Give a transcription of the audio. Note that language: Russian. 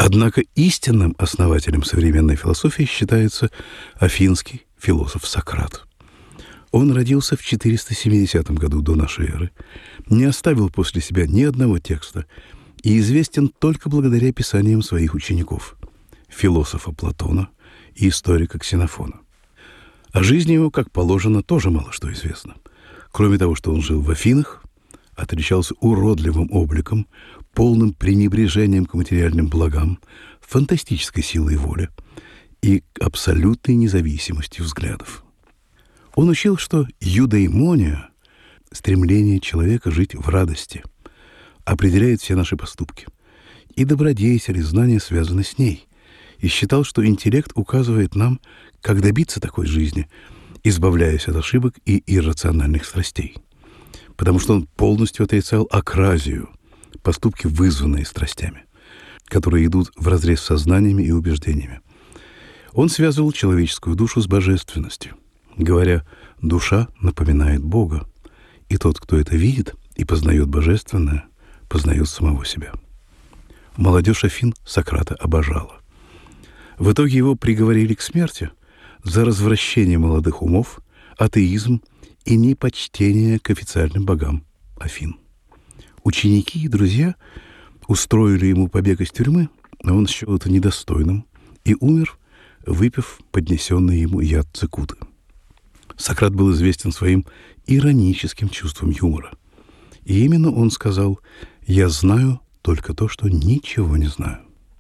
Однако истинным основателем современной философии считается афинский философ Сократ. Он родился в 470 году до нашей эры, не оставил после себя ни одного текста и известен только благодаря писаниям своих учеников – философа Платона и историка Ксенофона. О жизни его, как положено, тоже мало что известно. Кроме того, что он жил в Афинах, отличался уродливым обликом, полным пренебрежением к материальным благам, фантастической силой воли и абсолютной независимостью взглядов. Он учил, что юдеймония, стремление человека жить в радости, определяет все наши поступки, и добродетель и знания связаны с ней, и считал, что интеллект указывает нам, как добиться такой жизни, избавляясь от ошибок и иррациональных страстей, потому что он полностью отрицал акразию, поступки, вызванные страстями, которые идут вразрез с сознаниями и убеждениями. Он связывал человеческую душу с божественностью, говоря: «Душа напоминает Бога, и тот, кто это видит и познает божественное, познает самого себя». Молодежь Афин Сократа обожала. В итоге его приговорили к смерти за развращение молодых умов, атеизм и непочтение к официальным богам Афин. Ученики и друзья устроили ему побег из тюрьмы, но он счел это недостойным и умер, выпив поднесенный ему яд цикуты. Сократ был известен своим ироническим чувством юмора. И именно он сказал: «Я знаю только то, что ничего не знаю».